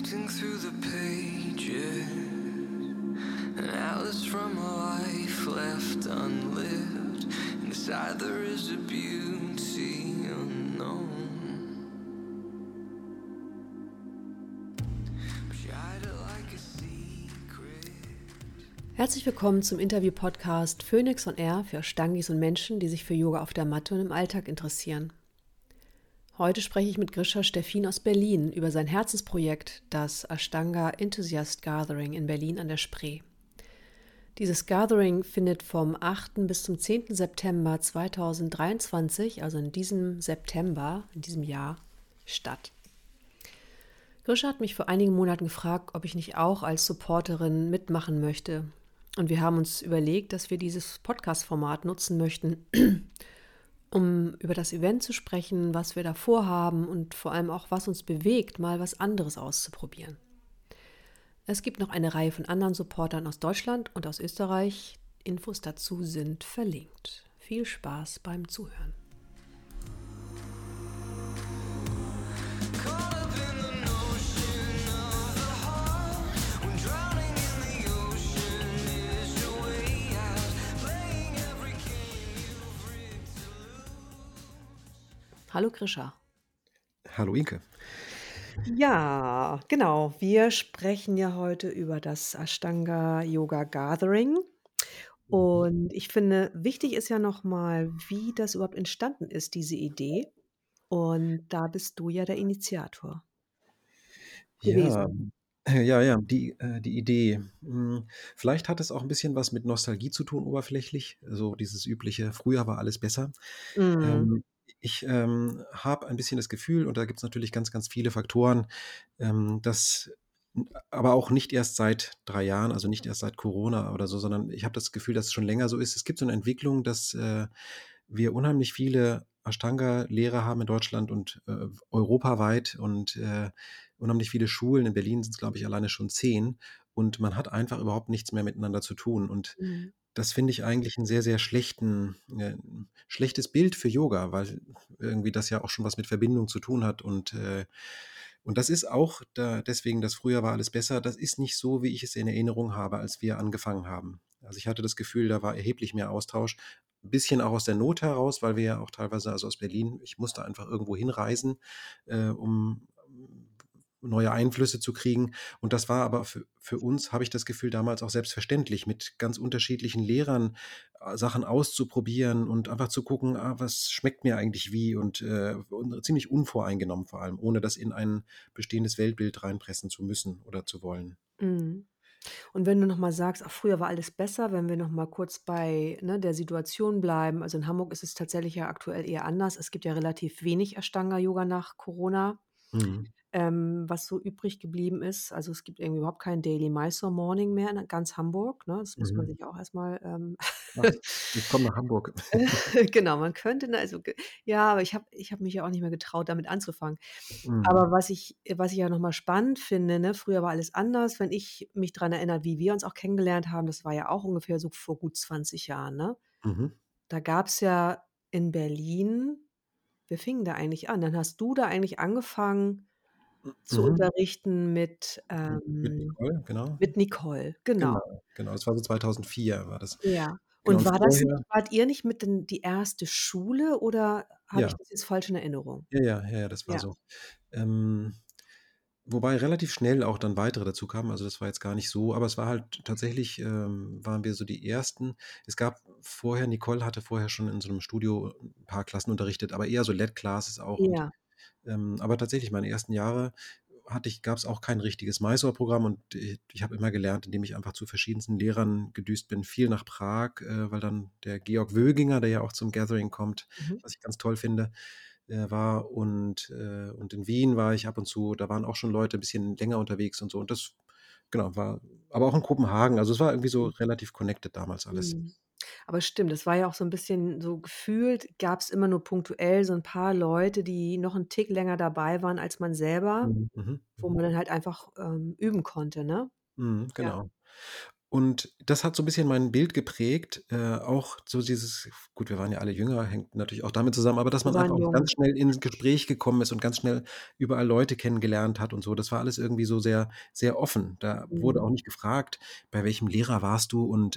Sifting through the pages, an atlas from a life left unlived. Inside there is a beauty unknown. But you hide it like a secret. Herzlich willkommen zum Interview-Podcast Phoenix on Air für Ashtangis und Menschen, die sich für Yoga auf der Matte und im Alltag interessieren. Heute spreche ich mit Grisha Steffin aus Berlin über sein Herzensprojekt, das Ashtanga Enthusiast Gathering in Berlin an der Spree. Dieses Gathering findet vom 8. bis zum 10. September 2023, also in diesem September, in diesem Jahr, statt. Grisha hat mich vor einigen Monaten gefragt, ob ich nicht auch als Supporterin mitmachen möchte. Und wir haben uns überlegt, dass wir dieses Podcast-Format nutzen möchten, um über das Event zu sprechen, was wir da vorhaben und vor allem auch, was uns bewegt, mal was anderes auszuprobieren. Es gibt noch eine Reihe von anderen Supportern aus Deutschland und aus Österreich. Infos dazu sind verlinkt. Viel Spaß beim Zuhören. Caught up in the notion of the heart. When drowning in the ocean is your way out. Playing every game you've rigged to lose. Hallo Grisha. Hallo Inke. Ja, genau. Wir sprechen ja heute über das Ashtanga Yoga Gathering. Und ich finde, wichtig ist ja nochmal, wie das überhaupt entstanden ist, diese Idee. Und da bist du ja der Initiator Ja, gewesen. die Idee. Vielleicht hat es auch ein bisschen was mit Nostalgie zu tun, oberflächlich, so dieses übliche: „Früher war alles besser." Mhm. Ich habe ein bisschen das Gefühl, und da gibt's natürlich ganz, ganz viele Faktoren, dass aber auch nicht erst seit 3 Jahren, also nicht erst seit Corona oder so, sondern ich habe das Gefühl, dass es schon länger so ist. Es gibt so eine Entwicklung, dass wir unheimlich viele Ashtanga-Lehrer haben in Deutschland und europaweit und unheimlich viele Schulen. In Berlin sind's, glaube ich, alleine schon 10, und man hat einfach überhaupt nichts mehr miteinander zu tun. Und Mhm. das finde ich eigentlich ein sehr, sehr schlechtes Bild für Yoga, weil irgendwie das ja auch schon was mit Verbindung zu tun hat. Und das ist auch deswegen, das früher war alles besser, das ist nicht so, wie ich es in Erinnerung habe, als wir angefangen haben. Also ich hatte das Gefühl, da war erheblich mehr Austausch. Ein bisschen auch aus der Not heraus, weil wir ja auch teilweise, also aus Berlin, ich musste einfach irgendwo hinreisen, um neue Einflüsse zu kriegen. Und das war aber für uns, habe ich das Gefühl, damals auch selbstverständlich, mit ganz unterschiedlichen Lehrern Sachen auszuprobieren und einfach zu gucken, was schmeckt mir eigentlich wie, und ziemlich unvoreingenommen vor allem, ohne das in ein bestehendes Weltbild reinpressen zu müssen oder zu wollen. Mhm. Und wenn du noch mal sagst: „Ach, früher war alles besser“, wenn wir noch mal kurz bei, ne, der Situation bleiben. Also, in Hamburg ist es tatsächlich ja aktuell eher anders. Es gibt ja relativ wenig Ashtanga-Yoga nach Corona. Mhm. Was so übrig geblieben ist, also, es gibt irgendwie überhaupt kein Daily Mysore Morning mehr in ganz Hamburg, ne? Das muss man Mhm. sich auch erst mal, Ach, ich komme nach Hamburg. genau, man könnte, ne, also, ja, aber ich habe mich ja auch nicht mehr getraut, damit anzufangen. Mhm. Aber was ich ja noch mal spannend finde, ne, früher war alles anders. Wenn ich mich dran erinnere, wie wir uns auch kennengelernt haben, das war ja auch ungefähr so vor gut 20 Jahren, ne? Mhm. Da gab's ja in Berlin, wir fingen da eigentlich an? Dann hast du da eigentlich angefangen zu Mhm. unterrichten Mit Nicole, genau. mit Nicole, genau. Genau. Das war so 2004 war das. Ja. Genau, Und und war das nicht vorher, wart ihr nicht mit die erste Schule oder habe ich ja. das jetzt falsch in Erinnerung? Ja, das war Ja. so. Ähm, Wobei relativ schnell auch dann weitere dazu kamen. Also, das war jetzt gar nicht so, aber es war halt tatsächlich, waren wir so die Ersten. Es gab vorher, Nicole hatte vorher schon in so 'nem Studio 'n paar Klassen unterrichtet, aber eher so LED-Classes auch. Und Ja. aber tatsächlich meine ersten Jahre gab's auch kein richtiges Mysore-Programm, und ich habe immer gelernt, indem ich einfach zu verschiedensten Lehrern gedüst bin, viel nach Prag, weil dann der Georg Wöginger, der ja auch zum Gathering kommt, Mhm. was ich ganz toll finde, war, und in Wien war ich ab und zu. Da waren auch schon Leute 'n bisschen länger unterwegs und so, und das, genau, war aber auch in Kopenhagen. Also, es war irgendwie so relativ connected damals alles. Mhm. Aber stimmt, das war ja auch so 'n bisschen so gefühlt gab's immer nur punktuell so 'n paar Leute, die noch 'n Tick länger dabei waren als man selber, Mhm, mhm, wo mhm. man dann halt einfach, üben konnte, ne? Ja. Genau. Und das hat so 'n bisschen mein Bild geprägt, auch so dieses gut, wir waren ja alle jünger, hängt natürlich auch damit zusammen, aber dass Wir man einfach waren auch jung. ganz schnell ins Gespräch gekommen ist und ganz schnell überall Leute kennengelernt hat und so. Das war alles irgendwie so sehr sehr offen. Da wurde Mhm. auch nicht gefragt: „Bei welchem Lehrer warst du?“ Und,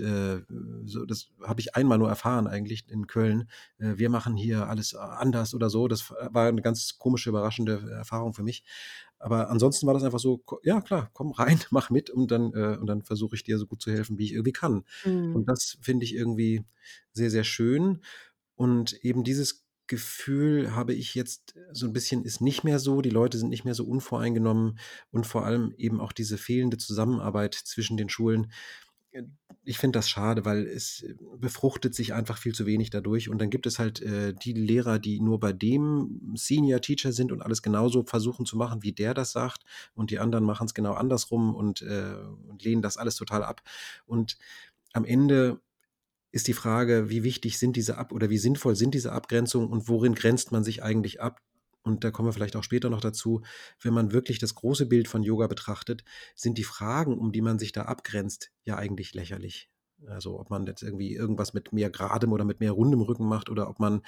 so das habe ich einmal nur erfahren eigentlich in Köln. „Wir machen hier alles anders“ oder so. Das war 'ne ganz komische, überraschende Erfahrung für mich. Aber ansonsten war das einfach so: „Ko Ja klar, komm rein, mach mit und dann versuche ich dir so gut zu helfen, wie ich irgendwie kann.“ Mhm. Und das finde ich irgendwie sehr, sehr schön. Und eben dieses Gefühl habe ich jetzt so 'n bisschen ist nicht mehr so. Die Leute sind nicht mehr so unvoreingenommen und vor allem eben auch diese fehlende Zusammenarbeit zwischen den Schulen. Äh, Ich finde das schade, weil es befruchtet sich einfach viel zu wenig dadurch. Und dann gibt es halt, die Lehrer, die nur bei dem Senior Teacher sind und alles genauso versuchen zu machen, wie der das sagt, und die anderen machen's genau andersrum und lehnen das alles total ab. Und am Ende ist die Frage, wie wichtig sind diese Ab oder wie sinnvoll sind diese Abgrenzungen und worin grenzt man sich eigentlich ab? Und da kommen wir vielleicht auch später noch dazu. Wenn man wirklich das große Bild von Yoga betrachtet, sind die Fragen, um die man sich da abgrenzt, ja eigentlich lächerlich. Also, ob man jetzt irgendwie irgendwas mit mehr geradem oder mit mehr rundem Rücken macht oder ob man,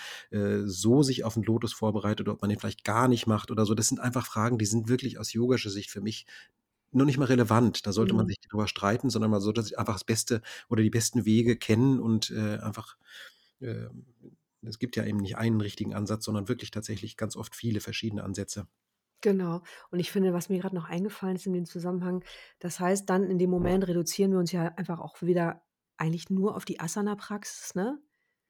so sich auf 'n Lotus vorbereitet oder ob man den vielleicht gar nicht macht oder so. Das sind einfach Fragen, die sind wirklich aus yogischer Sicht für mich noch nicht mal relevant. Da sollte man Mhm. sich nicht drüber streiten, sondern man sollte sich einfach das Beste oder die besten Wege kennen und, einfach ähm, es gibt ja eben nicht einen richtigen Ansatz, sondern wirklich tatsächlich ganz oft viele verschiedene Ansätze. Genau. Und ich finde, was mir grad noch eingefallen ist in dem Zusammenhang, das heißt dann in dem Moment reduzieren wir uns ja einfach auch wieder eigentlich nur auf die Asana-Praxis, ne?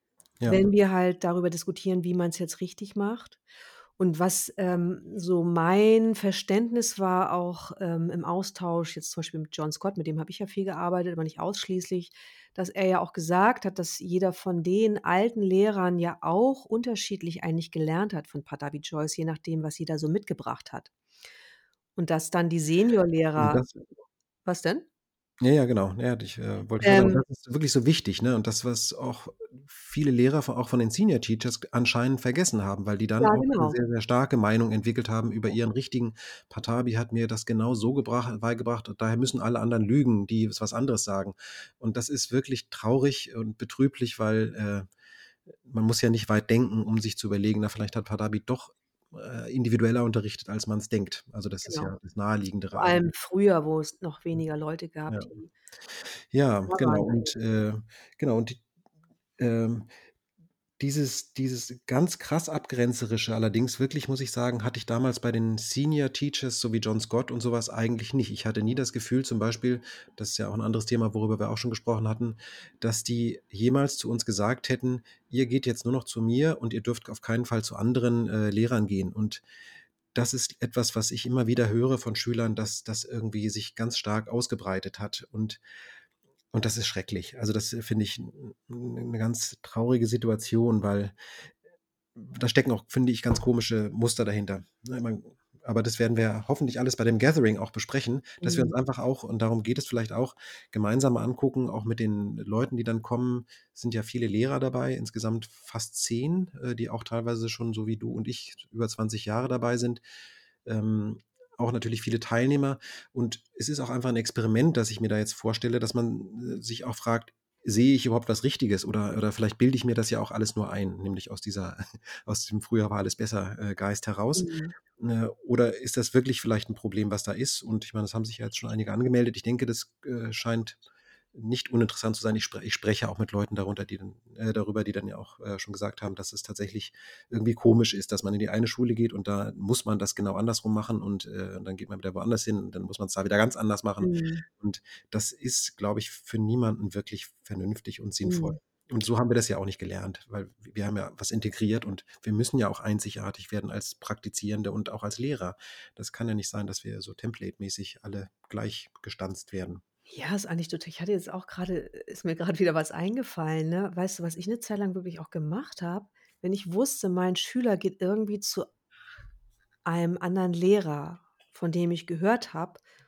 Ja. Wenn wir halt darüber diskutieren, wie man's jetzt richtig macht. Und was, so mein Verständnis war auch, im Austausch jetzt zum Beispiel mit John Scott, mit dem habe ich ja viel gearbeitet, aber nicht ausschließlich, dass er ja auch gesagt hat, dass jeder von den alten Lehrern ja auch unterschiedlich eigentlich gelernt hat von Pattabhi Jois, je nachdem, was jeder so mitgebracht hat. Und dass dann die Und Seniorlehrer das was denn? Ja, ja, genau. Ja, ich wollte gerade sagen, Ähm, das ist wirklich so wichtig, ne? Und das, was auch viele Lehrer auch von den Senior Teachers anscheinend vergessen haben, weil die dann ja, auch 'ne genau, sehr, sehr starke Meinung entwickelt haben über ihren richtigen „Patabi hat mir das genau so beigebracht und daher müssen alle anderen lügen, die was anderes sagen.“ Und das ist wirklich traurig und betrüblich, weil, man muss ja nicht weit denken, um sich zu überlegen, na, vielleicht hat Patabi doch, individueller unterrichtet, als man's denkt. Also, das ist genau. ja das Naheliegendere Vor allem eigentlich. früher, wo es noch weniger Leute gab, Ja. die Ja, da genau waren und, genau und die ähm, dieses ganz krass Abgrenzerische allerdings wirklich, muss ich sagen, hatte ich damals bei den Senior Teachers, so wie John Scott und so was eigentlich nicht. Ich hatte nie das Gefühl zum Beispiel, das ist ja auch 'n anderes Thema, worüber wir auch schon gesprochen hatten, dass die jemals zu uns gesagt hätten: „Ihr geht jetzt nur noch zu mir und ihr dürft auf keinen Fall zu anderen, Lehrern gehen.“ Und das ist etwas, was ich immer wieder höre von Schülern, dass das irgendwie sich ganz stark ausgebreitet hat und das ist schrecklich. Also, das finde ich 'ne ganz traurige Situation, weil da stecken auch, finde ich, ganz komische Muster dahinter. Ne, aber das werden wir hoffentlich alles bei dem Gathering auch besprechen, dass wir uns mhm, einfach auch und darum geht es vielleicht auch, gemeinsam mal angucken, auch mit den Leuten, die dann kommen. Es sind ja viele Lehrer dabei, insgesamt fast 10, die auch teilweise schon so wie du und ich über 20 Jahre dabei sind. Ähm, Auch natürlich viele Teilnehmer. Und es ist auch einfach 'n Experiment, das ich mir da jetzt vorstelle, dass man, sich auch fragt: „Sehe ich überhaupt was Richtiges oder vielleicht bilde ich mir das ja auch alles nur ein“, nämlich aus dieser aus dem „Früher war alles besser“, Geist heraus. mhm, Oder ist das wirklich vielleicht 'n Problem, was da ist? Und ich meine, es haben sich ja jetzt schon einige angemeldet. Ich denke, das, scheint nicht uninteressant zu sein. Ich spreche auch mit Leuten darüber, die dann ja auch, schon gesagt haben, dass es tatsächlich irgendwie komisch ist, dass man in die eine Schule geht und da muss man das genau andersrum machen und dann geht man wieder woanders hin und dann muss man's da wieder ganz anders machen. mhm, Und das ist, glaube ich, für niemanden wirklich vernünftig und sinnvoll. mhm. Und so haben wir das ja auch nicht gelernt, weil wir haben ja was integriert und wir müssen ja auch einzigartig werden als Praktizierende und auch als Lehrer. Das kann ja nicht sein, dass wir so templatemäßig alle gleich gestanzt werden. Ja, ist eigentlich total ich hatte jetzt auch grade ist mir grad wieder was eingefallen, ne? Weißt du, was ich 'ne Zeit lang wirklich auch gemacht habe? Wenn ich wusste, mein Schüler geht irgendwie zu einem anderen Lehrer, von dem ich gehört habe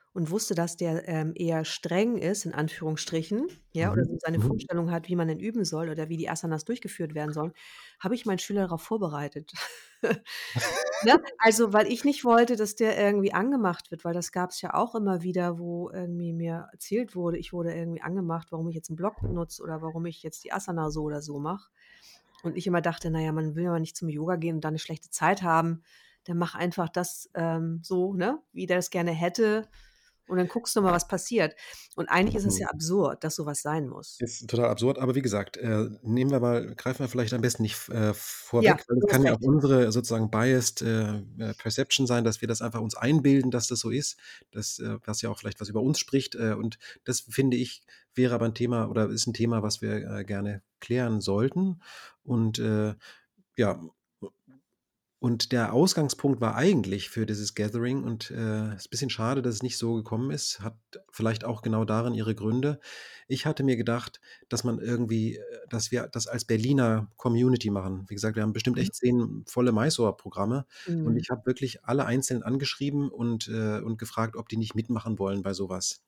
und wusste, dass der, eher streng ist, in Anführungsstrichen, ja, oder Mhm. so seine Mhm. Vorstellung hat, wie man denn üben soll oder wie die Asanas durchgeführt werden sollen, habe ich meinen Schüler darauf vorbereitet. Ne? Also, weil ich nicht wollte, dass der irgendwie angemacht wird, weil das gab's ja auch immer wieder, wo irgendwie mir erzählt wurde, ich wurde irgendwie angemacht, warum ich jetzt 'n Block benutze oder warum ich jetzt die Asana so oder so mache. Und ich immer dachte: „Na ja, man will ja nicht zum Yoga gehen und dann 'ne schlechte Zeit haben. Dann mach einfach das, so, ne, wie der es gerne hätte und dann guckst du mal, was passiert.“ Und eigentlich ist es Mhm. ja absurd, dass so was sein muss. Ist total absurd, aber wie gesagt, greifen wir vielleicht am besten nicht Ja, vorweg, weil es du hast kann ja auch recht. unsere sozusagen biased, Perception sein, dass wir das einfach uns einbilden, dass das so ist, was ja auch vielleicht was über uns spricht. Und das finde ich, wäre aber ein Thema oder ist ein Thema, was wir, gerne klären sollten. Und, ja, und der Ausgangspunkt war eigentlich für dieses Gathering und, ist ein bisschen schade, dass es nicht so gekommen ist, hat vielleicht auch genau darin ihre Gründe. Ich hatte mir gedacht, dass man irgendwie dass wir das als Berliner Community machen. Wie gesagt, wir haben bestimmt Mhm. echt 10 volle Mysore-Programme und Mhm. ich habe wirklich alle einzeln angeschrieben und gefragt, ob die nicht mitmachen wollen bei sowas.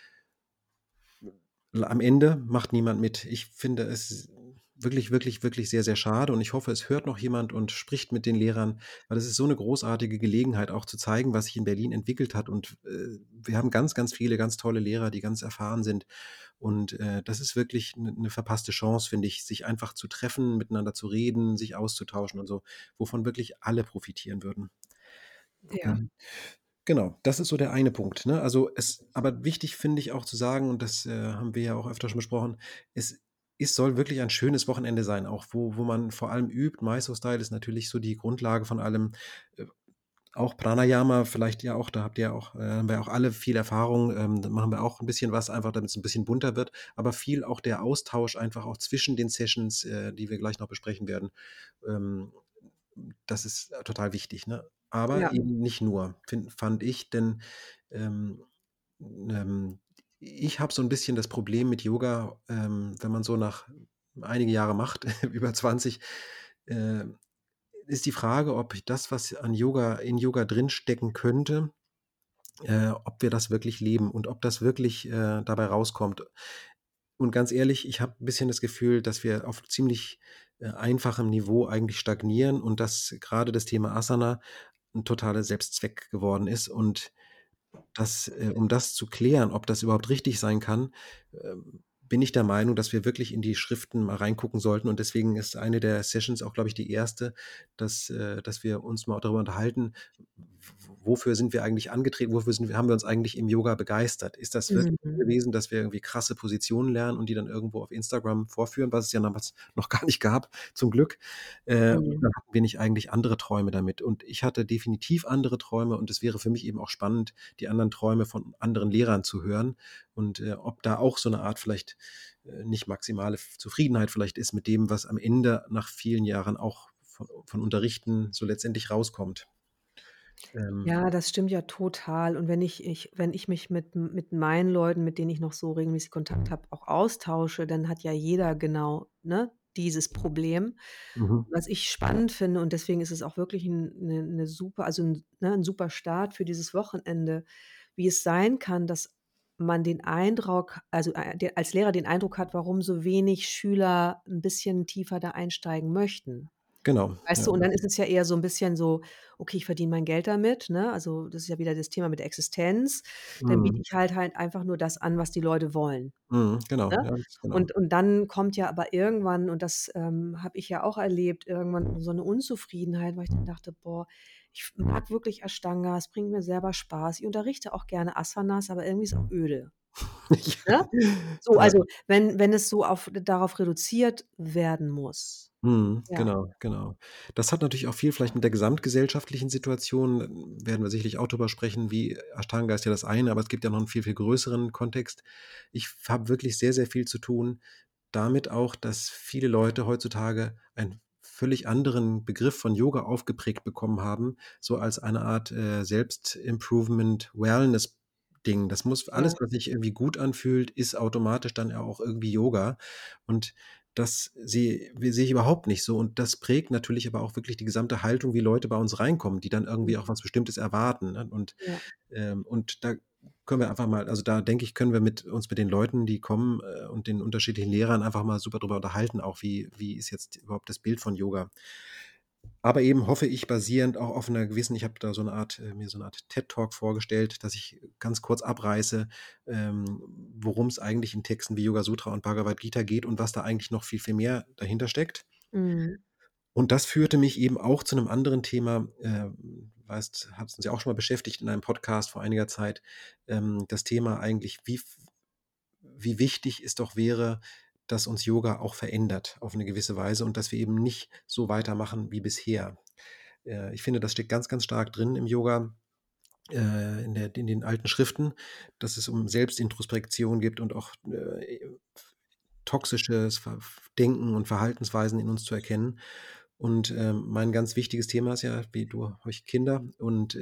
Am Ende macht niemand mit. Ich finde es wirklich, wirklich, wirklich sehr, sehr schade und ich hoffe, es hört noch jemand und spricht mit den Lehrern, weil es ist so 'ne großartige Gelegenheit, auch zu zeigen, was sich in Berlin entwickelt hat und, wir haben ganz, ganz viele ganz tolle Lehrer, die ganz erfahren sind und, das ist wirklich 'ne verpasste Chance, finde ich, sich einfach zu treffen, miteinander zu reden, sich auszutauschen und so, wovon wirklich alle profitieren würden. Ja. Ähm Genau, das ist so der eine Punkt, ne? Also, aber wichtig finde ich auch zu sagen, und das, haben wir ja auch öfter schon besprochen, es soll wirklich ein schönes Wochenende sein, auch wo man vor allem übt. Mysore-Style ist natürlich so die Grundlage von allem. Äh, auch Pranayama vielleicht ja auch, da habt ihr auch haben wir auch alle viel Erfahrung, da machen wir auch 'n bisschen was, einfach damit's 'n bisschen bunter wird, aber viel auch der Austausch einfach auch zwischen den Sessions, die wir gleich noch besprechen werden. Ähm Das ist, total wichtig, ne? Aber Ja. eben nicht nur, fand ich, denn, ähm, ähm, ich habe so 'n bisschen das Problem mit Yoga, wenn man so nach einige Jahre macht, über 20, ähm, ist die Frage, ob das, was an Yoga in Yoga drinstecken könnte, ob wir das wirklich leben und ob das wirklich, dabei rauskommt. Und ganz ehrlich, ich habe 'n bisschen das Gefühl, dass wir auf ziemlich, einfachem Niveau eigentlich stagnieren und dass grade das Thema Asana 'n totaler Selbstzweck geworden ist und um das zu klären, ob das überhaupt richtig sein kann, bin ich der Meinung, dass wir wirklich in die Schriften mal reingucken sollten und deswegen ist eine der Sessions auch, glaube ich, die erste, dass wir uns mal darüber unterhalten, wofür sind wir eigentlich angetreten, wofür haben wir uns eigentlich im Yoga begeistert? Ist das wirklich Mhm. gewesen, dass wir irgendwie krasse Positionen lernen und die dann irgendwo auf Instagram vorführen, was es ja damals noch gar nicht gab, zum Glück? Mhm. Oder hatten wir nicht eigentlich andere Träume damit? Und ich hatte definitiv andere Träume und es wäre für mich eben auch spannend, die anderen Träume von anderen Lehrern zu hören und, ob da auch so 'ne Art vielleicht, nicht maximale Zufriedenheit vielleicht ist mit dem, was am Ende nach vielen Jahren auch von Unterrichten so letztendlich rauskommt. Ähm, Ja, das stimmt ja total. Und wenn ich mich mit meinen Leuten, mit denen ich noch so regelmäßig Kontakt habe, auch austausche, dann hat ja jeder genau, ne, dieses Problem. mhm, Was ich spannend finde und deswegen ist es auch wirklich 'ne super also 'n super Start für dieses Wochenende, wie es sein kann, dass man den Eindruck also, der als Lehrer den Eindruck hat, warum so wenig Schüler 'n bisschen tiefer da einsteigen möchten. genau, Weißt ja. du, und dann ist es ja eher so 'n bisschen so: „Okay, ich verdiene mein Geld damit“, ne? Also, das ist ja wieder das Thema mit der Existenz. Dann biete Mhm, ich halt einfach nur das an, was die Leute wollen, mhm, genau, ne? ja, genau. Und dann kommt ja aber irgendwann und das, habe ich ja auch erlebt, irgendwann so 'ne Unzufriedenheit, weil ich dann dachte: „Boah, ich mag wirklich Ashtanga, es bringt mir selber Spaß. Ich unterrichte auch gerne Asanas, aber irgendwie ist auch öde“, ne? So, Ja. also, wenn es so darauf reduziert werden muss. Mhm, Ja. genau, genau. Das hat natürlich auch viel vielleicht mit der gesamtgesellschaftlichen Situation werden wir sicherlich auch drüber sprechen, wie Ashtanga ist ja das eine, aber es gibt ja noch 'n viel, viel größeren Kontext. Ich habe wirklich sehr, sehr viel zu tun damit auch, dass viele Leute heutzutage einen völlig anderen Begriff von Yoga aufgeprägt bekommen haben, so als eine Art, Selbstimprovement, Wellness-Ding. Das muss Ja. alles, was sich irgendwie gut anfühlt, ist automatisch dann ja auch irgendwie Yoga. Und das sehe ich überhaupt nicht so. Und das prägt natürlich aber auch wirklich die gesamte Haltung, wie Leute bei uns reinkommen, die dann irgendwie auch Mhm. was Bestimmtes erwarten, ne? Ja. Und da können wir einfach mal, also, da denke ich, können wir mit den Leuten, die kommen, und den unterschiedlichen Lehrern einfach mal super drüber unterhalten, auch wie ist jetzt überhaupt das Bild von Yoga. Aber eben hoffe ich, basierend auch auf 'ner gewissen, ich habe da so 'ne Art mir so 'ne Art TED-Talk vorgestellt, dass ich ganz kurz abreiße, worum's eigentlich in Texten wie Yoga Sutra und Bhagavad Gita geht und was da eigentlich noch viel, viel mehr dahinter steckt. Mhm. Und das führte mich eben auch zu 'nem anderen Thema, hat's uns ja auch schon mal beschäftigt in einem Podcast vor einiger Zeit, das Thema eigentlich, wie wichtig es doch wäre, dass uns Yoga auch verändert auf 'ne gewisse Weise und dass wir eben nicht so weitermachen wie bisher. Ich finde, das steckt ganz, ganz stark drin im Yoga, in den alten Schriften, dass es um Selbstintrospektion gibt und auch, toxisches Denken und Verhaltensweisen in uns zu erkennen. Und, mein ganz wichtiges Thema ist ja, wie du habe ich Kinder und,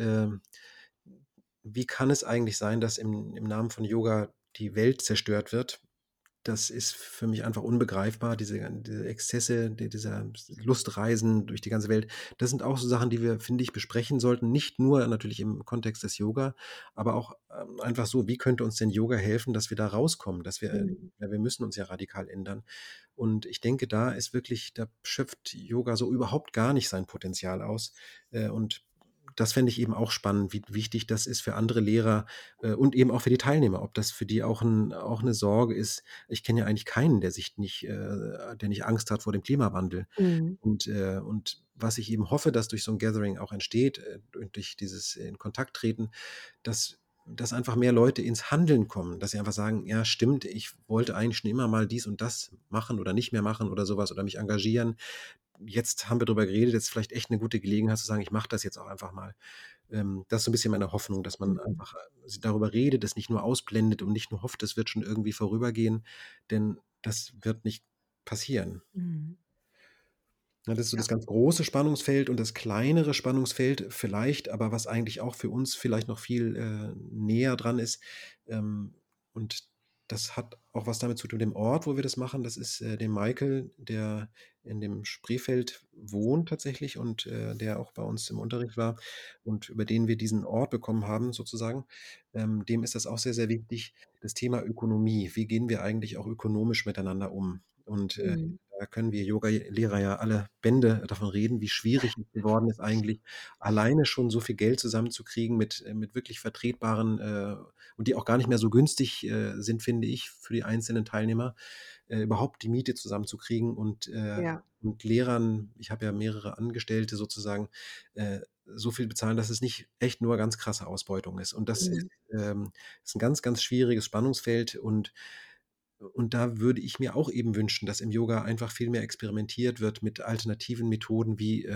wie kann es eigentlich sein, dass im Namen von Yoga die Welt zerstört wird? Das ist für mich einfach unbegreifbar, diese Exzesse, dieser Lustreisen durch die ganze Welt. Das sind auch so Sachen, die wir, finde ich, besprechen sollten, nicht nur natürlich im Kontext des Yoga, aber auch, einfach so, wie könnte uns denn Yoga helfen, dass wir da rauskommen, dass wir Mhm. ja, wir müssen uns ja radikal ändern. Und ich denke, da schöpft Yoga so überhaupt gar nicht sein Potenzial aus. Und das fände ich eben auch spannend, wie wichtig das ist für andere Lehrer, und eben auch für die Teilnehmer, ob das für die auch 'ne Sorge ist. Ich kenne ja eigentlich keinen, der nicht Angst hat vor dem Klimawandel. Mhm. Und was ich eben hoffe, dass durch so 'n Gathering auch entsteht, durch dieses in Kontakt treten, dass einfach mehr Leute ins Handeln kommen, dass sie einfach sagen: „Ja, stimmt, ich wollte eigentlich schon immer mal dies und das machen oder nicht mehr machen oder so was oder mich engagieren. Jetzt haben wir drüber geredet, jetzt ist vielleicht echt 'ne gute Gelegenheit zu sagen, ich mache das jetzt auch einfach mal.“ Das ist so 'n bisschen meine Hoffnung, dass man Mhm. einfach, darüber redet, es nicht nur ausblendet und nicht nur hofft, es wird schon irgendwie vorübergehen, denn das wird nicht passieren. Mhm. Ja, das ist so Ja. das ganz große Spannungsfeld und das kleinere Spannungsfeld vielleicht, aber was eigentlich auch für uns vielleicht noch viel, näher dran ist. Und das hat auch was damit zu tun, dem Ort, wo wir das machen. Das ist, dem Michael, der in dem Spreefeld wohnt tatsächlich und, der auch bei uns im Unterricht war und über den wir diesen Ort bekommen haben sozusagen. Dem ist das auch sehr, sehr wichtig, das Thema Ökonomie. Wie gehen wir eigentlich auch ökonomisch miteinander um? Und, Mhm. da können wir Yogalehrer ja alle Bände davon reden, wie schwierig es geworden ist eigentlich, alleine schon so viel Geld zusammenzukriegen mit wirklich vertretbaren, und die auch gar nicht mehr so günstig, sind, finde ich, für die einzelnen Teilnehmer, überhaupt die Miete zusammenzukriegen Ja. und Lehrern, ich habe ja mehrere Angestellte sozusagen, so viel bezahlen, dass es nicht echt nur ganz krasse Ausbeutung ist. Und das Mhm. ist 'n ganz, ganz schwieriges Spannungsfeld und da würde ich mir auch eben wünschen, dass im Yoga einfach viel mehr experimentiert wird mit alternativen Methoden,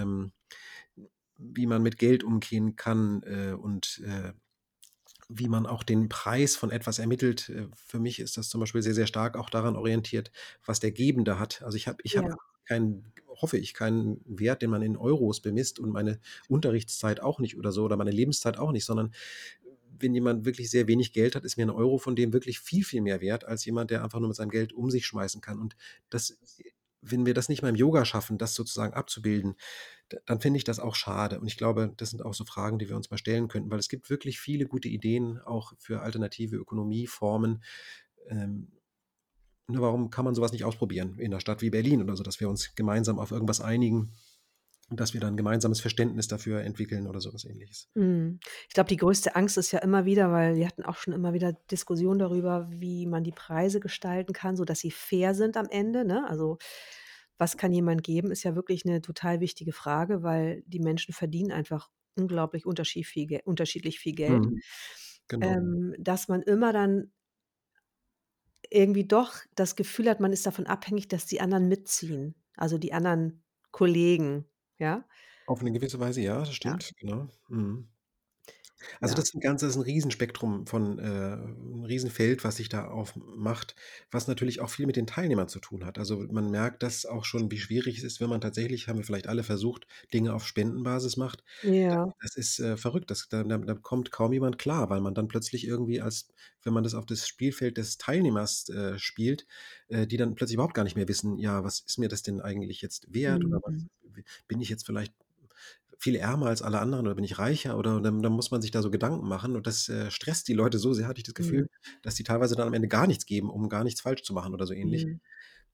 wie man mit Geld umgehen kann, und, wie man auch den Preis von etwas ermittelt. Für mich ist das zum Beispiel sehr, sehr stark auch daran orientiert, was der Gebende hat. Also, ich habe Ja. keinen hoffe ich, keinen Wert, den man in Euros bemisst und meine Unterrichtszeit auch nicht oder so oder meine Lebenszeit auch nicht, sondern wenn jemand wirklich sehr wenig Geld hat, ist mir 'n Euro von dem wirklich viel, viel mehr wert als jemand, der einfach nur mit seinem Geld um sich schmeißen kann. Und das wenn wir das nicht mal im Yoga schaffen, das sozusagen abzubilden, dann finde ich das auch schade. Und ich glaube, das sind auch so Fragen, die wir uns mal stellen könnten, weil es gibt wirklich viele gute Ideen auch für alternative Ökonomieformen. Ähm, Nur warum kann man sowas nicht ausprobieren in 'ner Stadt wie Berlin oder so, dass wir uns gemeinsam auf irgendwas einigen und dass wir dann 'n gemeinsames Verständnis dafür entwickeln oder so was Ähnliches. Mhm. Ich glaube, die größte Angst ist ja immer wieder, weil wir hatten auch schon immer wieder Diskussionen darüber, wie man die Preise gestalten kann, sodass sie fair sind am Ende, ne? Also, was kann jemand geben, ist ja wirklich 'ne total wichtige Frage, weil die Menschen verdienen einfach unglaublich unterschiedlich viel Geld. Mhm, genau. Dass man immer dann irgendwie doch das Gefühl hat, man ist davon abhängig, dass die anderen mitziehen, also die anderen Kollegen, ja? Auf 'ne gewisse Weise ja, das Ja, stimmt, genau. Mhm. Also, ja. das ist 'n Riesenspektrum von 'n Riesenfeld, was sich da aufmacht, was natürlich auch viel mit den Teilnehmern zu tun hat. Also, man merkt das auch schon, wie schwierig es ist, wenn man tatsächlich, haben wir vielleicht alle versucht, Dinge auf Spendenbasis macht. Ja. Das ist, verrückt. Da kommt kaum jemand klar, weil man dann plötzlich irgendwie wenn man das auf das Spielfeld des Teilnehmers, spielt, die dann plötzlich überhaupt gar nicht mehr wissen: „Ja, was ist mir das denn eigentlich jetzt wert oder was Mhm. bin ich jetzt viel ärmer als alle anderen oder bin ich reicher oder dann muss man sich da so Gedanken machen und das, stresst die Leute so sehr, hatte ich das Mhm. Gefühl, dass die teilweise dann am Ende gar nichts geben, um gar nichts falsch zu machen oder so ähnlich. Mhm.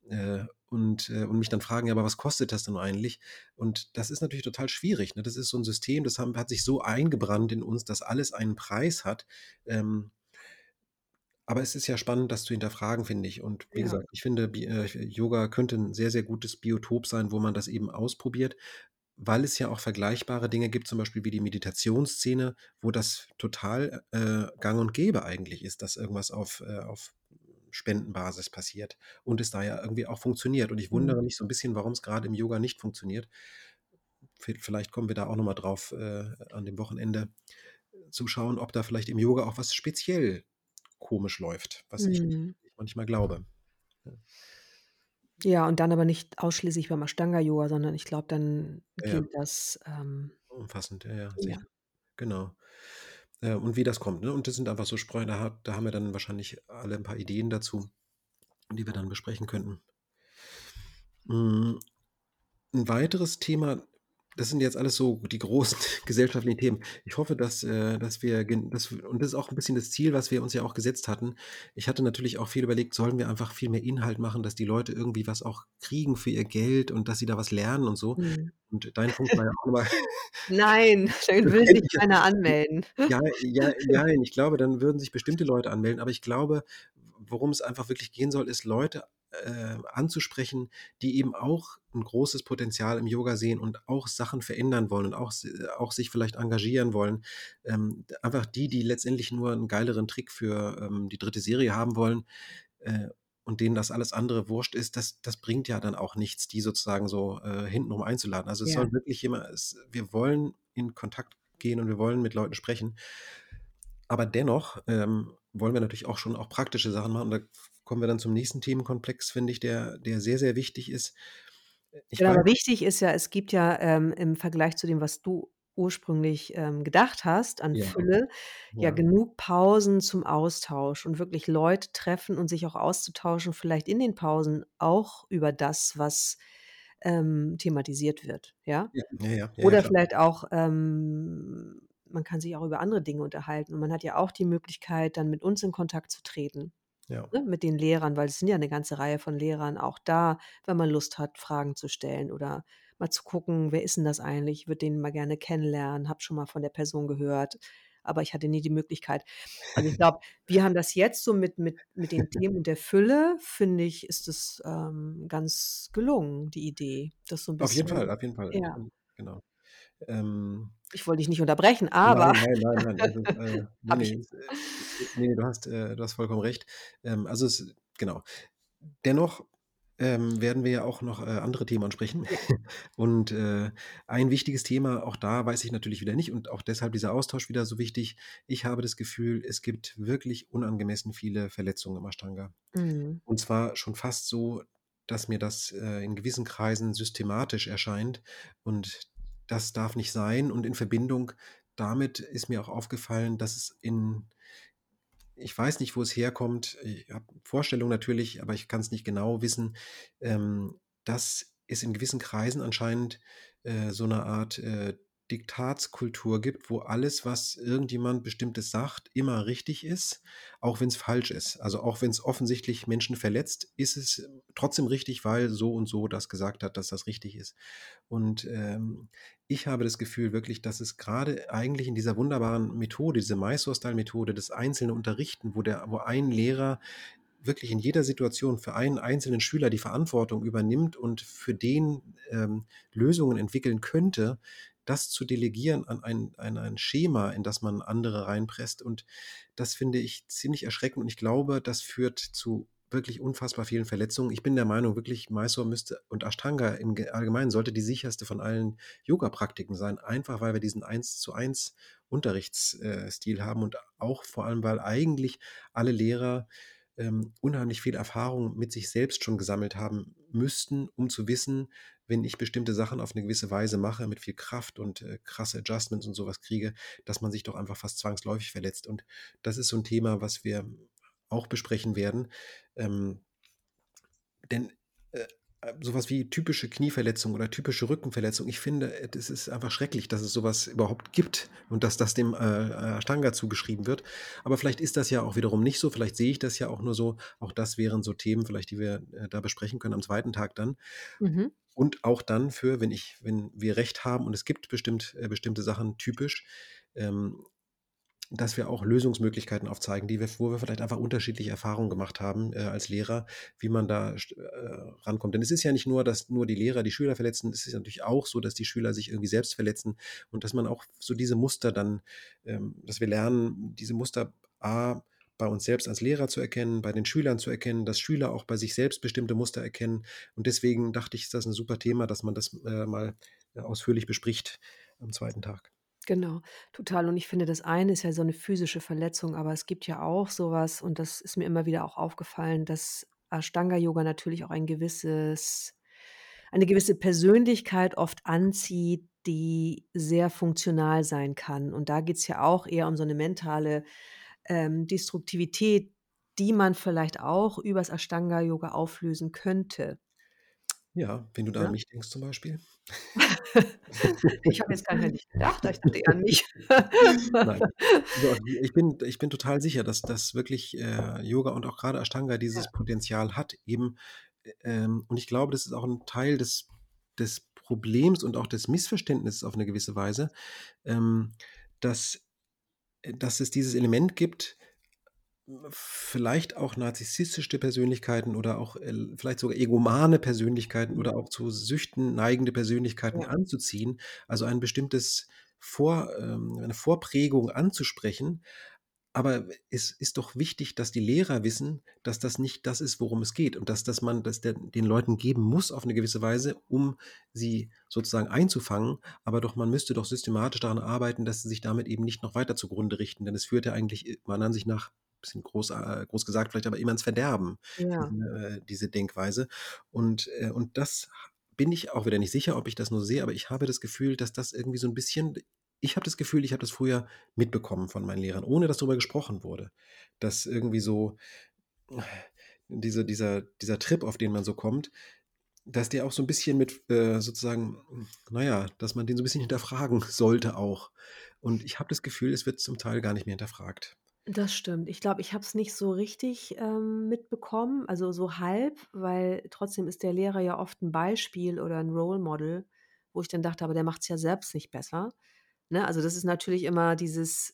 Und mich dann fragen: „Ja, aber was kostet das denn eigentlich?“ Und das ist natürlich total schwierig, ne? Das ist so 'n System, das hat sich so eingebrannt in uns, dass alles einen Preis hat. Ähm, aber es ist ja spannend, das zu hinterfragen, finde ich. Und wie Ja. gesagt, ich finde, Yoga könnte 'n sehr, sehr gutes Biotop sein, wo man das eben ausprobiert, weil es ja auch vergleichbare Dinge gibt, zum Beispiel wie die Meditationsszene, wo das total, gang und gäbe eigentlich ist, dass irgendwas auf Spendenbasis passiert und es da ja irgendwie auch funktioniert. Und ich Mhm. wundere mich so 'n bisschen, warum's grade im Yoga nicht funktioniert. Vielleicht kommen wir da auch noch mal drauf, an dem Wochenende, zu schauen, ob da vielleicht im Yoga auch was speziell komisch läuft, was ich Mhm. manchmal glaube. Ja, Ja, und dann aber nicht ausschließlich beim Ashtanga-Yoga, sondern ich glaube, dann ja, ja, gilt das, umfassend, ja, ja, ja. sicher. Genau. Und wie das kommt, ne? Und das sind einfach so Spreu da haben wir dann wahrscheinlich alle 'n paar Ideen dazu, die wir dann besprechen könnten. Hm, 'n weiteres Thema, das sind jetzt alles so die großen gesellschaftlichen Themen. Ich hoffe, dass wir gen dass w und das ist auch 'n bisschen das Ziel, was wir uns ja auch gesetzt hatten. Ich hatte natürlich auch viel überlegt, sollen wir einfach viel mehr Inhalt machen, dass die Leute irgendwie was auch kriegen für ihr Geld und dass sie da was lernen und so. Mhm. Und dein Punkt war ja auch immer Nein, dann das will kennt sich mich ja. keiner anmelden. Ja, ja, jein. Ich glaube, dann würden sich bestimmte Leute anmelden, aber ich glaube, worum es einfach wirklich gehen soll, ist Leute, anzusprechen, die eben auch 'n großes Potenzial im Yoga sehen und auch Sachen verändern wollen und auch sich vielleicht engagieren wollen. Einfach die letztendlich nur 'n geileren Trick für, die 3. Serie haben wollen, äh, und denen das alles andere wurscht ist, das bringt ja dann auch nichts, die sozusagen so, hintenrum einzuladen. Also, es Ja. soll wirklich wir wollen in Kontakt gehen und wir wollen mit Leuten sprechen. Aber dennoch, wollen wir natürlich auch schon auch praktische Sachen machen. Da kommen wir dann zum nächsten Themenkomplex, finde ich, der sehr, sehr wichtig ist. Ich Genau, weiß aber wichtig ist ja, es gibt ja, im Vergleich zu dem, was du ursprünglich, gedacht hast an ja, Fülle, ja ja, genug Pausen zum Austausch und wirklich Leute treffen und sich auch auszutauschen, vielleicht in den Pausen auch über das, was, thematisiert wird, ja? ja, ja, ja, ja, ja, Oder klar. vielleicht auch, man kann sich auch über andere Dinge unterhalten und man hat ja auch die Möglichkeit, dann mit uns in Kontakt zu treten. Ja. Ne, mit den Lehrern, weil es sind ja 'ne ganze Reihe von Lehrern auch da, wenn man Lust hat, Fragen zu stellen oder mal zu gucken: „Wer ist 'n das eigentlich? Ich würde den mal gerne kennenlernen, habe schon mal von der Person gehört, aber ich hatte nie die Möglichkeit.“ Also, ich glaube, wir haben das jetzt so mit den Themen und der Fülle, finde ich, ist es, ganz gelungen, die Idee, das so 'n Auf jeden Fall, bisschen auf jeden Fall. ja. Genau. Ähm, Ich wollte dich nicht unterbrechen, aber nein, nein, nein, nein. Also, ne, habe ich ne, ne, du hast vollkommen recht. Also, genau. Dennoch, werden wir ja auch noch, andere Themen ansprechen. ja. Und, ein wichtiges Thema, auch da weiß ich natürlich wieder nicht und auch deshalb dieser Austausch wieder so wichtig. Ich habe das Gefühl, es gibt wirklich unangemessen viele Verletzungen im Ashtanga. Mhm. Und zwar schon fast so, dass mir das, in gewissen Kreisen systematisch erscheint und das darf nicht sein. Und in Verbindung damit ist mir auch aufgefallen, dass es in ich weiß nicht, wo es herkommt. Ich habe Vorstellungen natürlich, aber ich kann es nicht genau wissen, dass es in gewissen Kreisen anscheinend, so eine Art, Diktatskultur gibt, wo alles, was irgendjemand Bestimmtes sagt, immer richtig ist, auch wenn es falsch ist. Also, auch wenn es offensichtlich Menschen verletzt, ist es trotzdem richtig, weil so und so das gesagt hat, dass das richtig ist. Und, ich habe das Gefühl wirklich, dass es gerade eigentlich in dieser wunderbaren Methode, diese Mysore-Style-Methode, das einzelne Unterrichten, wo ein Lehrer wirklich in jeder Situation für einen einzelnen Schüler die Verantwortung übernimmt und für den, Lösungen entwickeln könnte, das zu delegieren an ein Schema, in das man andere reinpresst. Und das finde ich ziemlich erschreckend und ich glaube, das führt zu wirklich unfassbar vielen Verletzungen. Ich bin der Meinung, wirklich Mysore müsste und Ashtanga im Allgemeinen sollte die sicherste von allen Yoga-Praktiken sein, einfach weil wir diesen Eins-zu-eins Unterrichtsstil haben und auch vor allem, weil eigentlich alle Lehrer unheimlich viel Erfahrung mit sich selbst schon gesammelt haben müssten, um zu wissen, wenn ich bestimmte Sachen auf eine gewisse Weise mache, mit viel Kraft und, krasse Adjustments und sowas kriege, dass man sich doch einfach fast zwangsläufig verletzt. Und das ist so ein Thema, was wir auch besprechen werden. Ähm, denn, äh so wie typische Knieverletzung oder typische Rückenverletzung. Ich finde, das ist einfach schrecklich, dass es sowas überhaupt gibt und dass das dem, Ashtanga zugeschrieben wird. Aber vielleicht ist das ja auch wiederum nicht so. Vielleicht sehe ich das ja auch nur so. Auch das wären so Themen vielleicht, die wir, da besprechen können am zweiten Tag dann. Mhm. Und auch dann für, wenn wir recht haben und es gibt bestimmte Sachen typisch, ähm, dass wir auch Lösungsmöglichkeiten aufzeigen, wo wir vielleicht einfach unterschiedliche Erfahrungen gemacht haben, als Lehrer, wie man da rankommt. Denn es ist ja nicht nur, dass nur die Lehrer die Schüler verletzen, es ist natürlich auch so, dass die Schüler sich irgendwie selbst verletzen und dass man auch so diese Muster dann dass wir lernen, diese Muster bei uns selbst als Lehrer zu erkennen, bei den Schülern zu erkennen, dass Schüler auch bei sich selbst bestimmte Muster erkennen. Und deswegen dachte ich, ist das ein super Thema, dass man das, mal, ausführlich bespricht am zweiten Tag. Genau, total. Und ich finde, das eine ist ja so 'ne physische Verletzung, aber es gibt ja auch so was und das ist mir immer wieder auch aufgefallen, dass Ashtanga-Yoga natürlich auch eine gewisse Persönlichkeit oft anzieht, die sehr funktional sein kann. Und da geht's ja auch eher um so 'ne mentale, Destruktivität, die man vielleicht auch übers Ashtanga-Yoga auflösen könnte, Ja, wenn du da an ne? mich denkst zum Beispiel? Ich habe jetzt gar nicht gedacht, ich dachte eher an mich. Nein. Also, ich bin total sicher, dass wirklich, Yoga und auch grade Ashtanga Ja, dieses Potenzial hat eben, und ich glaube, das ist auch 'n Teil des Problems und auch des Missverständnisses auf 'ne gewisse Weise, ähm, dass dass es dieses Element gibt, vielleicht auch narzisstische Persönlichkeiten oder auch, vielleicht sogar egomane Persönlichkeiten mhm, oder auch zu Süchten neigende Persönlichkeiten ja, anzuziehen, also ein bestimmtes eine Vorprägung anzusprechen. Aber es ist doch wichtig, dass die Lehrer wissen, dass das nicht das ist, worum es geht und dass man das den Leuten geben muss auf eine gewisse Weise, um sie sozusagen einzufangen. Aber doch man müsste doch systematisch daran arbeiten, dass sie sich damit eben nicht noch weiter zugrunde richten, denn es führt ja eigentlich meiner Ansicht nach bisschen groß gesagt vielleicht, aber immer ins Verderben, ja. diese Denkweise. Und das bin ich auch wieder nicht sicher, ob ich das nur sehe, aber ich habe das Gefühl, dass das irgendwie so ein bisschen ich habe das Gefühl, ich habe das früher mitbekommen von meinen Lehrern, ohne dass darüber gesprochen wurde. Dass irgendwie so dieser Trip, auf den man so kommt, dass der auch so 'n bisschen mit, sozusagen na ja, dass man den so 'n bisschen hinterfragen sollte auch. Und ich habe das Gefühl, es wird zum Teil gar nicht mehr hinterfragt. Das stimmt. Ich glaube, ich habe es nicht so richtig, mitbekommen, also so halb, weil trotzdem ist der Lehrer ja oft 'n Beispiel oder 'n Role Model, wo ich dann dachte: „Aber der macht's ja selbst nicht besser“, ne? Also, das ist natürlich immer dieses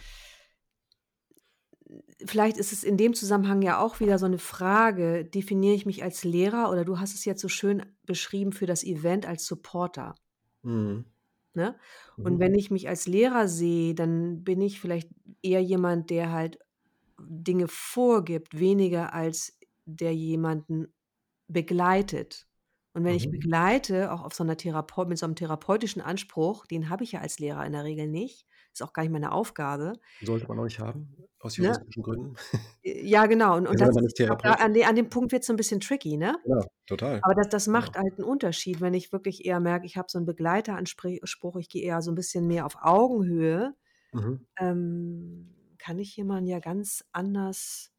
vielleicht ist es in dem Zusammenhang ja auch wieder so 'ne Frage, definiere ich mich als Lehrer oder du hast es jetzt so schön beschrieben für das Event als Supporter, Mhm. ne? Und Mhm. wenn ich mich als Lehrer sehe, dann bin ich vielleicht eher jemand, der halt Dinge vorgibt, weniger als der jemanden begleitet. Und wenn ich Mhm. begleite, auch auf so 'ner mit so 'nem therapeutischen Anspruch, den habe ich ja als Lehrer in der Regel nicht, ist auch gar nicht meine Aufgabe, Sollte man auch nicht haben, aus ne? juristischen Gründen. Ja, genau. Und Es sei das denn, man ist ist ich glaube, da Therapeut. an dem Punkt wird's so 'n bisschen tricky, ne? Genau, total. Aber das Genau. macht halt 'n Unterschied, wenn ich wirklich eher merke, ich habe so 'n Spruch, ich gehe eher so 'n bisschen mehr auf Augenhöhe, Mhm. kann ich jemanden ja ganz anders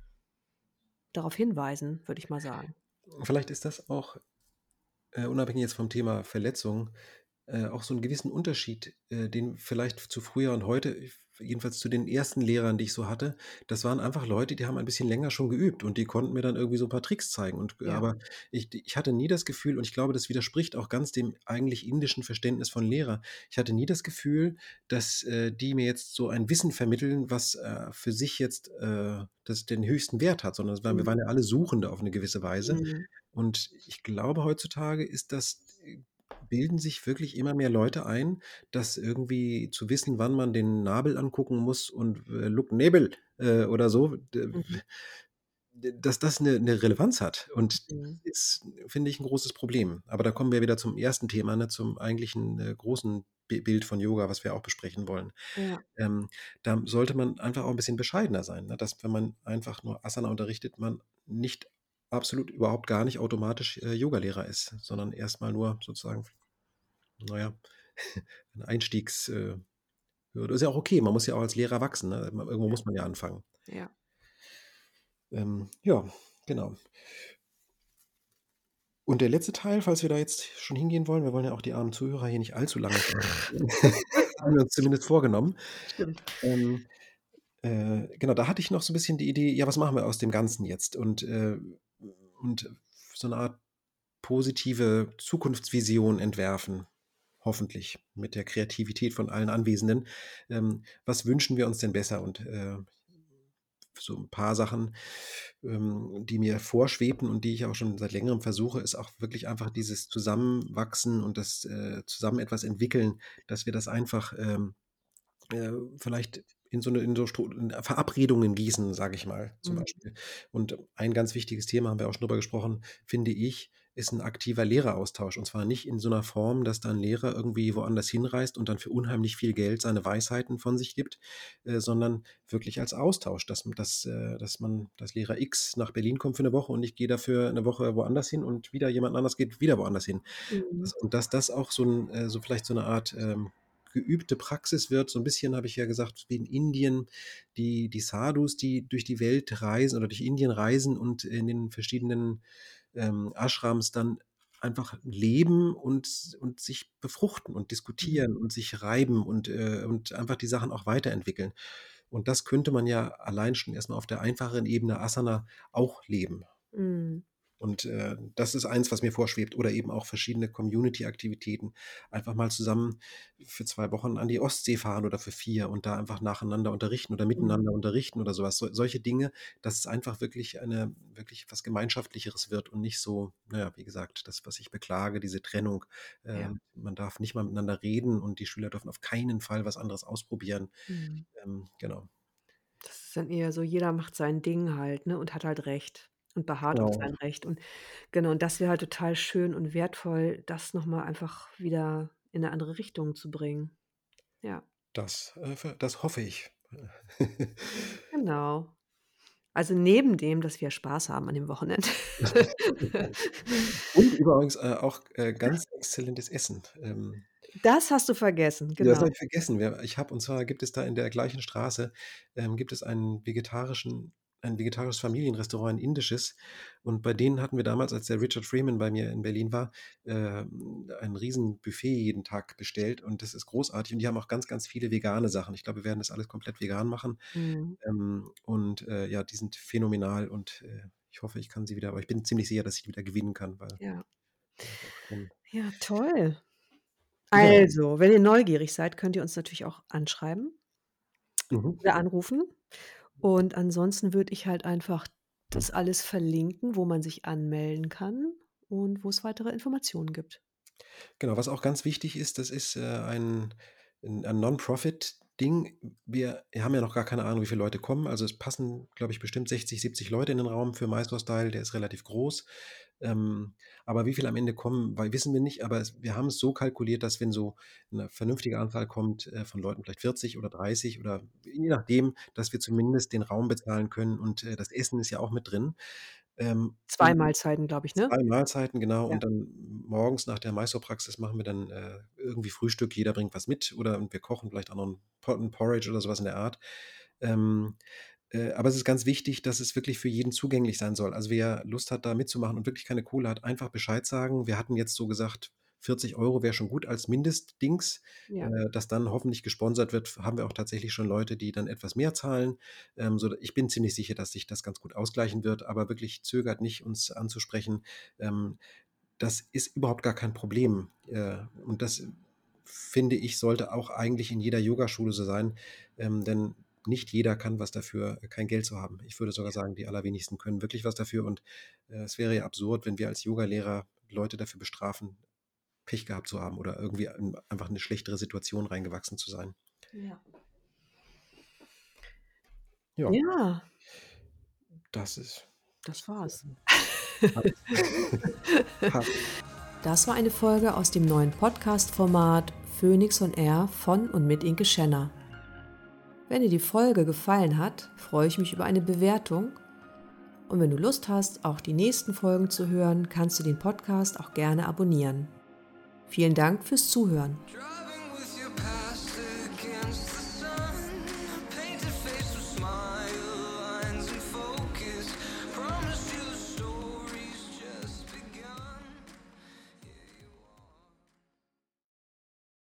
darauf hinweisen, würde ich mal sagen. Vielleicht ist das auch, unabhängig jetzt vom Thema Verletzung, auch so 'n gewissen Unterschied, den vielleicht zu früher und heute, jedenfalls zu den ersten Lehrern, die ich so hatte, das waren einfach Leute, die haben ein bisschen länger schon geübt und die konnten mir dann irgendwie so 'n paar Tricks zeigen Ja. aber ich hatte nie das Gefühl und ich glaube, das widerspricht auch ganz dem eigentlich indischen Verständnis von Lehrer. Ich hatte nie das Gefühl, dass, die mir jetzt so ein Wissen vermitteln, was, für sich jetzt, das den höchsten Wert hat, sondern wir Mhm. waren ja alle Suchende auf 'ne gewisse Weise. Mhm. Und ich glaube, heutzutage bilden sich wirklich immer mehr Leute ein, dass irgendwie zu wissen, wann man den Nabel angucken muss und, „Look Nebel", oder so, Mhm. dass das 'ne Relevanz hat. Und Mhm. ist, finde ich, 'n großes Problem. Aber da kommen wir wieder zum ersten Thema, ne, zum eigentlichen, großen Bild von Yoga, was wir auch besprechen wollen. Ja, Ähm, Da sollte man einfach auch 'n bisschen bescheidener sein, ne, dass wenn man einfach nur Asana unterrichtet, man nicht absolut überhaupt gar nicht automatisch, Yogalehrer ist, sondern erst mal nur sozusagen, na ja, 'n Hürde. Ist ja auch okay, man muss ja auch als Lehrer wachsen, ne? Irgendwo ja, muss man ja anfangen. ja. Ja, genau. Und der letzte Teil, falls wir da jetzt schon hingehen wollen, wir wollen ja auch die armen Zuhörer hier nicht allzu lange haben wir uns zumindest vorgenommen. Stimmt. Ähm, genau, da hatte ich noch so ein bisschen die Idee, ja, was machen wir aus dem Ganzen jetzt? Und so eine Art positive Zukunftsvision entwerfen, hoffentlich mit der Kreativität von allen Anwesenden. Was wünschen wir uns denn besser? Und so ein paar Sachen, die mir vorschwebten und die ich auch schon seit Längerem versuche, ist auch wirklich einfach dieses Zusammenwachsen und das zusammen etwas entwickeln, dass wir das einfach vielleicht in Verabredungen gießen, sage ich mal, zum Mhm. Beispiel. Und ein ganz wichtiges Thema, haben wir auch schon drüber gesprochen, finde ich, ist ein aktiver Lehreraustausch. Und zwar nicht in so einer Form, dass da 'n Lehrer irgendwie woanders hinreist und dann für unheimlich viel Geld seine Weisheiten von sich gibt, sondern wirklich als Austausch, dass Lehrer X nach Berlin kommt für eine Woche und ich gehe dafür eine Woche woanders hin und wieder jemand anders geht wieder woanders hin. Mhm. Dass das auch so vielleicht so eine Art, geübte Praxis wird. So ein bisschen habe ich ja gesagt, wie in Indien, die Sadhus, die durch die Welt reisen oder durch Indien reisen und in den verschiedenen, Ashrams dann einfach leben und sich befruchten und Mhm. diskutieren und sich reiben und einfach die Sachen auch weiterentwickeln. Und das könnte man ja allein schon erst mal auf der einfacheren Ebene Asana auch leben. Mhm. Und, das ist eins, was mir vorschwebt oder eben auch verschiedene Community-Aktivitäten. Einfach mal zusammen für 2 Wochen an die Ostsee fahren oder für 4 und da einfach nacheinander unterrichten oder miteinander Mhm. unterrichten oder sowas. Solche Dinge, dass es einfach wirklich was Gemeinschaftlicheres wird und nicht so, na ja, wie gesagt, das, was ich beklage, diese Trennung. Ja. Man darf nicht mal miteinander reden und die Schüler dürfen auf keinen Fall was anderes ausprobieren. Mhm. Genau. Das ist dann eher so, jeder macht sein Ding halt, ne, und hat halt Recht und beharrt auf Genau. sein Recht. Und genau, und das wäre halt total schön und wertvoll, das noch mal einfach wieder in 'ne andere Richtung zu bringen. Ja, Das hoffe ich. genau. Also, neben dem, dass wir Spaß haben an dem Wochenende. Und übrigens, auch, ganz exzellentes Essen. Das hast du vergessen, Ja, das habe genau. ich vergessen. Und zwar gibt es da in der gleichen Straße, gibt es ein vegetarisches Familienrestaurant, ein indisches. Und bei denen hatten wir damals, als der Richard Freeman bei mir in Berlin war, ein Riesenbuffet jeden Tag bestellt und das ist großartig und die haben auch ganz, ganz viele vegane Sachen. Ich glaube, wir werden das alles komplett vegan machen. Mhm. Ja, die sind phänomenal und, ich hoffe, ich kann sie wieder aber ich bin ziemlich sicher, dass ich die wieder gewinnen kann, weil Ja. da ist auch schon Ja, toll. ja. Also, wenn ihr neugierig seid, könnt ihr uns natürlich auch anschreiben Mhm. oder anrufen. Und ansonsten würde ich halt einfach das alles verlinken, wo man sich anmelden kann und wo es weitere Informationen gibt. Genau, was auch ganz wichtig ist, das ist, ein Non-Profit-Ding. Wir haben ja noch gar keine Ahnung, wie viele Leute kommen. Also, es passen, glaube ich, bestimmt 60, 70 Leute in den Raum für Mysore Style, der ist relativ groß. Aber wie viele am Ende kommen, wissen wir nicht, aber wir haben es so kalkuliert, dass wenn so eine vernünftige Anzahl kommt, von Leuten, vielleicht 40 oder 30 oder je nachdem, dass wir zumindest den Raum bezahlen können und, das Essen ist ja auch mit drin. 2 Und Mahlzeiten, glaube ich, ne? 2 Mahlzeiten, genau. Ja. Und dann morgens nach der Mysore-Praxis machen wir dann, irgendwie Frühstück. Jeder bringt was mit und wir kochen vielleicht auch noch 'n Porridge oder so was in der Art. Ähm, aber es ist ganz wichtig, dass es wirklich für jeden zugänglich sein soll. Also, wer Lust hat, da mitzumachen und wirklich keine Kohle hat, einfach Bescheid sagen. Wir hatten jetzt so gesagt, 40 € wäre schon gut als Mindestdings. Ja. Das dann hoffentlich gesponsert wird, haben wir auch tatsächlich schon Leute, die dann etwas mehr zahlen. Ich bin ziemlich sicher, dass sich das ganz gut ausgleichen wird, aber wirklich zögert nicht, uns anzusprechen. Ähm, Das ist überhaupt gar kein Problem. Und das, finde ich, sollte auch eigentlich in jeder Yogaschule so sein, denn nicht jeder kann was dafür, kein Geld zu haben. Ich würde sogar sagen, die allerwenigsten können wirklich was dafür und, es wäre ja absurd, wenn wir als Yogalehrer Leute dafür bestrafen, Pech gehabt zu haben oder irgendwie in einfach 'ne schlechtere Situation reingewachsen zu sein. Ja. Ja, Ja, das ist das war's. passt. Passt. Das war eine Folge aus dem neuen Podcast-Format Phoenix on Air von und mit Inke Schenner. Wenn dir die Folge gefallen hat, freue ich mich über eine Bewertung. Und wenn du Lust hast, auch die nächsten Folgen zu hören, kannst du den Podcast auch gerne abonnieren. Vielen Dank fürs Zuhören. Try